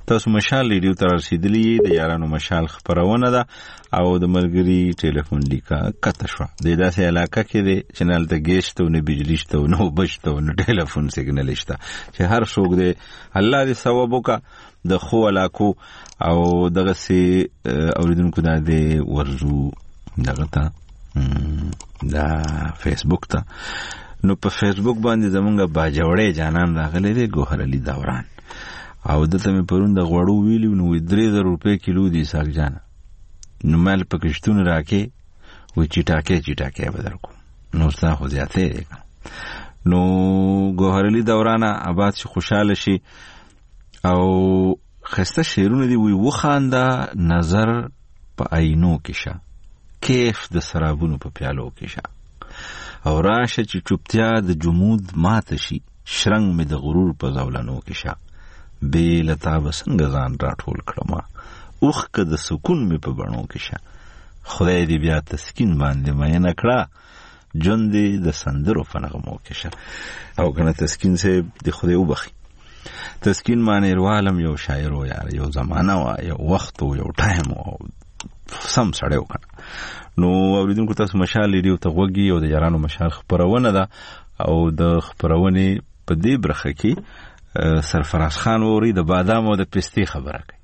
Speaker 1: تاسو مشال ریډیو ته رسیدلی د یارانو مشال خبرونه ده او د ملګری ټلیفون لیکه کته شو د داسې علاقه کې د چینل ته گیشته او نه بجلی شته او نه بشته او نه ټلیفون سیګنل شته چې هر څوک د الله دې ثواب وکا د خو علاقو او دغه سي اوریدونکو د ورزو دغه ته دا فیسبوک ته نو په فیسبوک باندې زمونږه باجوړې جانان راغلي دي ګوهر علي دوران او دته مې پرون د غوړو ویلو نو 3000 روپے کیلو دي ساګ جان نو مال پکشتون راکې و چټاکه بدر کو نو ستا خو زیاته نو ګوهر علي دوران آباد شي خوشاله شي او خسته شیرونه دی وی وخاندا نظر په عینو کې شه کیف د سرابونو په پیالو کې شه او راشه چې چوپتیا د جمود مات شي شرنګ می د غرور په زولانو کې شه به لتا وسنګ ځان راټول کړم اوخ که د سکون می په بڼو کې شه خدای دې بیا تسکین باندې مې نه کړه جون دې د سندرو په نغمو کې شه او کنه تسکین سه د خدای وبخي تسکین معنی روالم یو شاعر و یار یو زمانہ و یو وخت و یو ټایم و سم سړیو کنه نو اوریدونکو تاسو مشال ریډیو ته وګي او د یارانو مشال خبرونه ده او د خبرونه په دې برخه کې سرفراز خان ووري د بادام او د پستې خبره کوي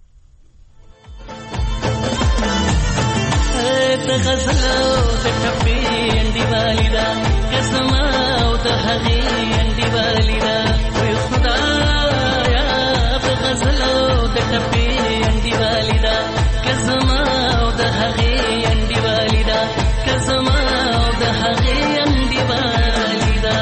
Speaker 10: د غزل او د ټپې انډیوالي دا قسم او د هغې انډیوالي دا وي خدایا د غزل او د ټپې انډیوالي دا قسم او د هغې انډیوالي دا قسم او د هغې انډیوالي دا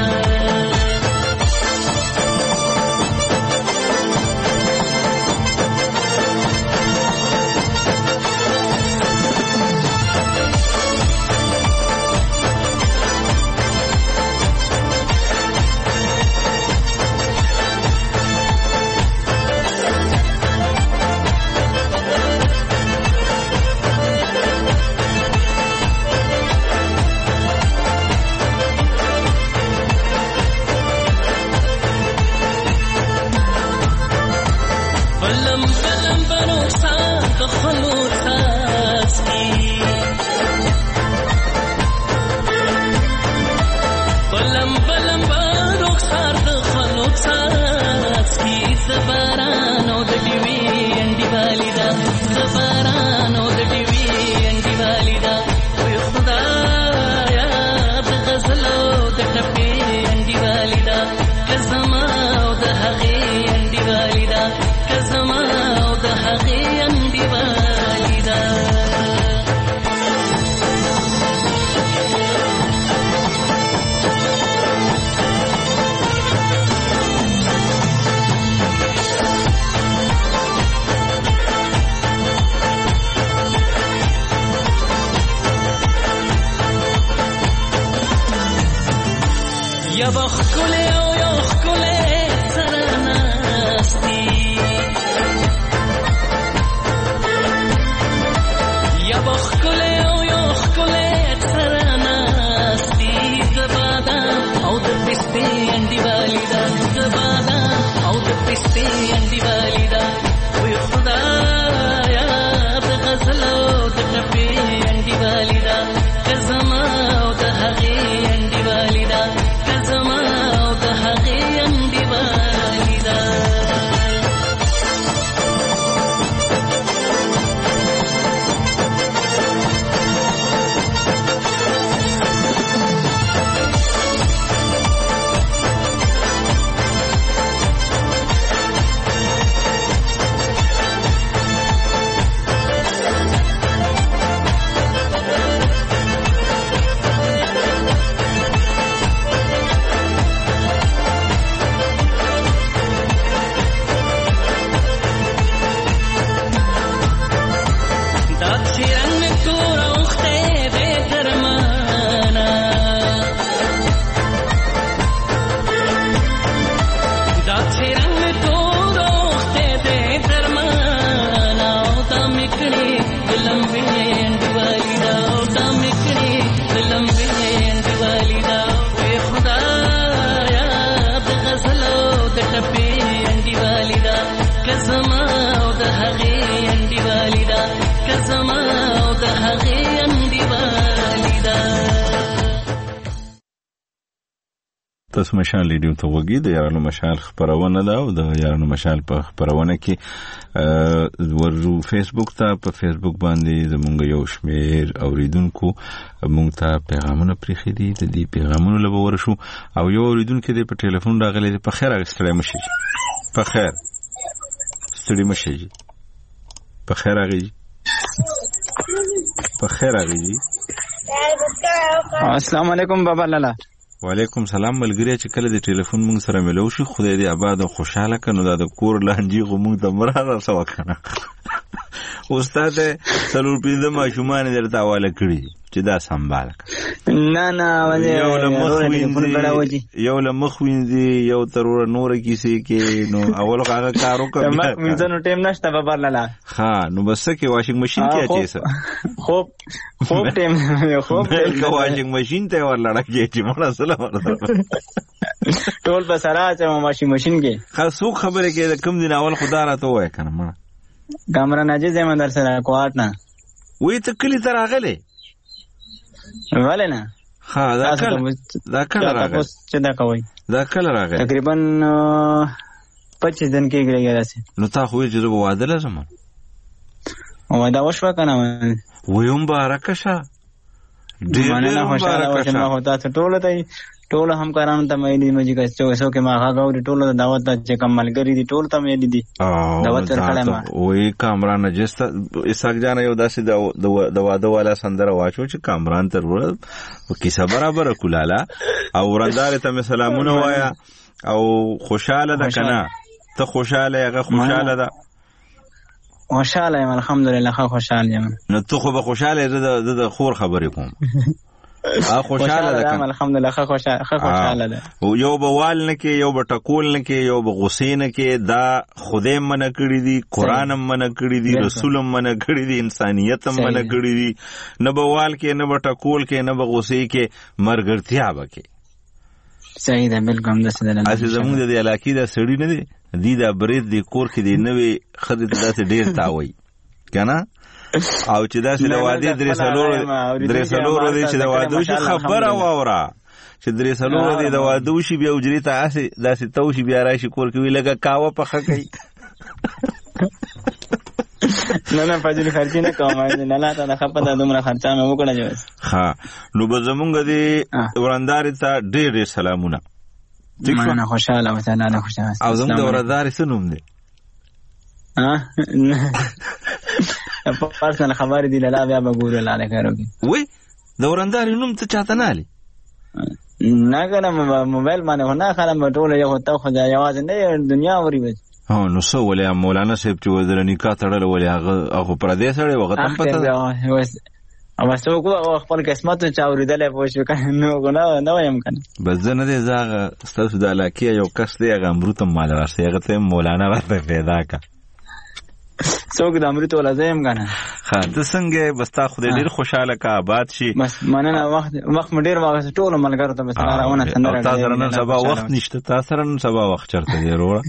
Speaker 1: تاسو مشال ریډیو ته وګورئ د یارانو مشال خبرونه ده او د یارانو مشال په خبرونه کې ورو فیسبوک ته په فیسبوک باندې زمونږ یو شمیر اوریدونکو مونږ ته پیغامونه پریخي دي د دې پیغامونو لپاره ورشو او یو اوریدونکو د په ټلیفون راغلی په خیر راغستړی مشي په خیر ستړي مشي په خیر راغی په خیر راغی.
Speaker 13: السلام علیکم بابا لالا.
Speaker 1: وعلیکم سلام ملګری چې کله د ټلیفون مونږ سره ملو شي خدای دې آباد او خوشاله کنو دا د کور لانجی غو مونږ ته مراره سوا کنه. استاد څلور پینځه ماشومان درته حواله کړی چې دا سنبال
Speaker 13: نه
Speaker 1: یو له مخ وینځي یو تر نور کیسه کې نو اول هغه کارو کوي
Speaker 13: مخ وینځنو ټیم نشته بابا لالا.
Speaker 1: ها نو بس کې واشنګ ماشين کې اچي سر
Speaker 13: خوب ټیم
Speaker 1: واشنګ ماشين ته ورلړه کې چې مړه سره ورته
Speaker 13: ټول په سره چې واشنګ ماشين کې
Speaker 1: خاصو خبره کې کوم دین اول خدا راته وای کنه ما
Speaker 13: کامرا ناجي زما در سره کوات نه
Speaker 1: وې ته کلی تر اغله
Speaker 13: وله نه.
Speaker 1: ها دا کله راغی
Speaker 13: چې دا کوي
Speaker 1: دا کله راغی
Speaker 13: تقریبا 25 دن کې راځي.
Speaker 1: نو تا خو یې جوړ واده لازم
Speaker 13: او دا وشو کنه
Speaker 1: ویم بارکه شه
Speaker 13: ډېر نه خوشاله و چې ما هوتا ټول ته ټول همکارانو ته مې دې مجي کڅو کې ما هغه ټول دعوت چې کملګری دي ټول ته مې دي دعوت ورکړم.
Speaker 1: وې کامران جست اساق جان یو داسې د واده والا سندره واچو چې کامران تر ور کیسه برابر کولاله او ورندار ته سلامونه وایا او خوشاله ده کنه ته خوشاله هغه خوشاله ده
Speaker 13: خوشاله یم الحمدلله خوشاله یم.
Speaker 1: نو ته خو به خوشاله د خور خبرې کوم خوشاله ده کنه
Speaker 13: الحمدلله خوشاله ده
Speaker 1: او یو بوال نه کې یو بټکول نه کې یو بغصې نه کې دا خدای منع کړی دي قران هم منع کړی دي رسول هم منع کړی دي انسانيت هم منع کړی دي نه بوال کې نه بټکول کې نه بغصې کې مرګرتیا وکي.
Speaker 13: صحیح ده بالکل د سره
Speaker 1: اسی زموږ د علاقې د سړی نه دي دا برید د کور کې دی نوې خدای ته داسې ډیر تاوي کنه او چې داسې د واده درې سلور دي چې د واده شي خبره واوره چې درې سلور دي د واده شي بیا اجري ته داسې توشي بیا راشي کور کې وی لګه کاوه پخه کوي.
Speaker 13: نه فاجل خرچ نه کوم نه لا ته خپه د دومره خرچا مې وکړه جوړ.
Speaker 1: ها نو به زمونږ دي ورندار ته ډېر سلامونه
Speaker 13: مننه خوشاله او تعالی خوشاله
Speaker 1: او زموږ د ورندار سنوم دي
Speaker 13: په پرسنل خبر دي لاله بیا به ګورل علی کاروږي.
Speaker 1: وې د ورندار نوم ته چاته نه علي
Speaker 13: نه کنه موبایل باندې نه خلم ټول یو ته خو دا یواز نه دنیا وري وي.
Speaker 1: ها نو سو ولې مولانا صاحب چې وزر نکاح تړل ولې هغه پردیس سره وخت هم پته او تاسو کو خپل قسمت چا اوریدل په شو کنه نو یم کنه بس نه دي زاغه تاسو د علاقې یو کس دی هغه امرت مال راځي هغه ته مولانا راته پیدا کا
Speaker 13: څوک د امرت ولا زم کنه.
Speaker 1: ها ته څنګه بس تا خو ډیر خوشاله کا آباد شي
Speaker 13: بس مننه وخت ډیر وخت ټول ملګرو ته مثلا راونه
Speaker 1: سندره تاسو نن سبا وخت نشته تاسو نن سبا وخت چرته دی وروړه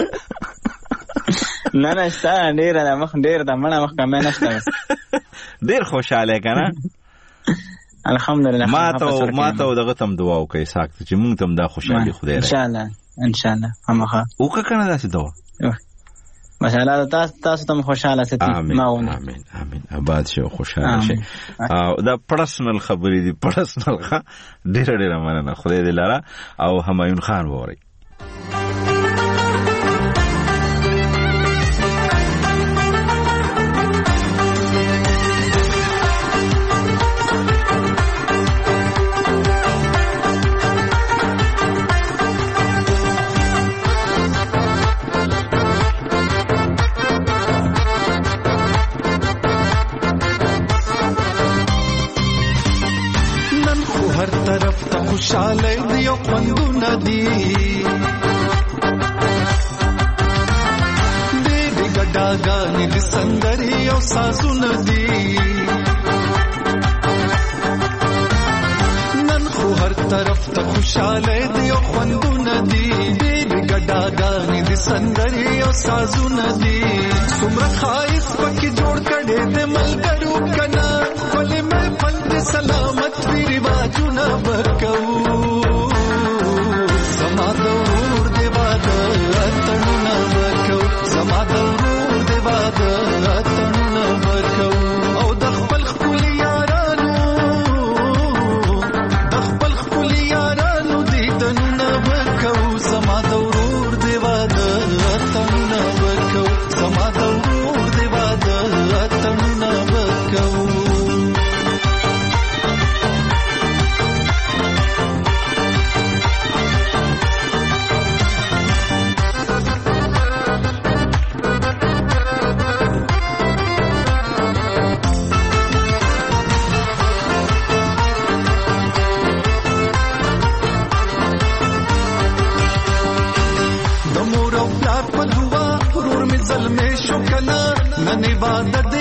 Speaker 13: نه ستا ډیر د مخ ډیر د مړه مخ کمه نشته
Speaker 1: ډیر خوشاله کنه
Speaker 13: الحمدلله.
Speaker 1: ما ته دغه تم دعا وکي ساکت چې مونږ تم دا خوشالي خدای
Speaker 13: ان شاء الله همخه
Speaker 1: او کنه داسې دعا
Speaker 13: ماشاءالله تاسو ته خوشاله ستې
Speaker 1: ماونه امين آباد شو خوشاله شي او دا پرسنل خبرې دي پرسنل ډېر مننه خدای دې لاره او همایون خان ووري.
Speaker 8: خوشاله دی او خوندونه دي دې ګډاګانې د سندري او سازونه دي نن خو هر طرف ته خوشاله دی او خوندونه دي دې ګډاګانې د سندري او سازونه دي څومره خایس پکې جوړ کړي د ملګرو کنا ولې مې پند سلامت وی رواجونه وکاو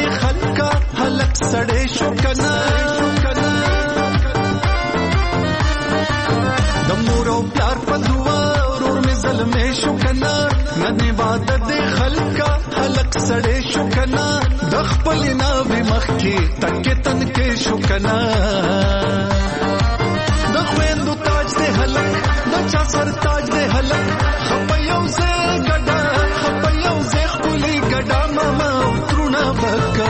Speaker 8: خلکا هلک سړې شو کنا د مور او پلار په دعا ورور می ظلمې شو کنا نن عبادت دې خلکا هلک سړې شو کنا د خپل ناوې مخ کې تکې تن کې شو کنا د خويندو تاج دې هلک د چا سر تاج دې هلک خپيو زه ګډا خپيو زه خولي ګډا ماما ترونه بکو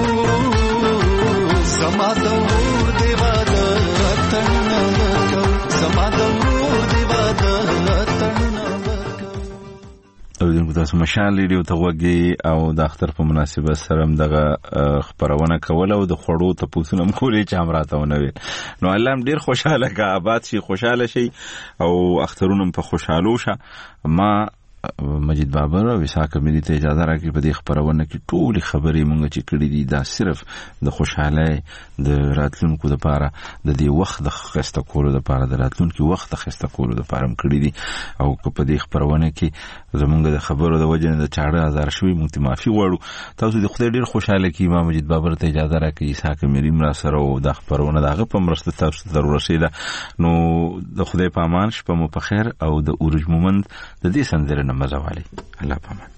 Speaker 8: زما د ور دی واده تن بکو زما د ور دی واده تن
Speaker 1: او دغه تاسو مشال ریډیو ته وګي او د اختر په مناسبت سره دغه خبرونه کول او د خړو ته پوښتنه مخولې چې هم راته ونوي نو الله ډیر خوشاله کا آباد شي خوشاله شي او اخترونه په خوشاله شه ما مجید بابر او وساک ملي ته اجازه راکړي په دې خبرونه کې ټول خبرې مونږ چې کړې دي دا صرف د خوشاله د راتلونکو لپاره د دې وخت د خسته کولو لپاره د راتلونکو وخت د خسته کولو لپاره کړې دي او په دې خبرونه کې زمونږ د خبرو د وجه نه د 4000 شوي مونږ معافي غواړو تاسو د خدای ډیر خوشاله کی امام مجید بابر ته اجازه راکړي وساک ملي مرا سره او د خبرونه دغه په مرسته تاسو ته ورسېده نو د خدای په امان شپه مو په خیر او د اورج مومند د دې سندره مزه والی الله پامان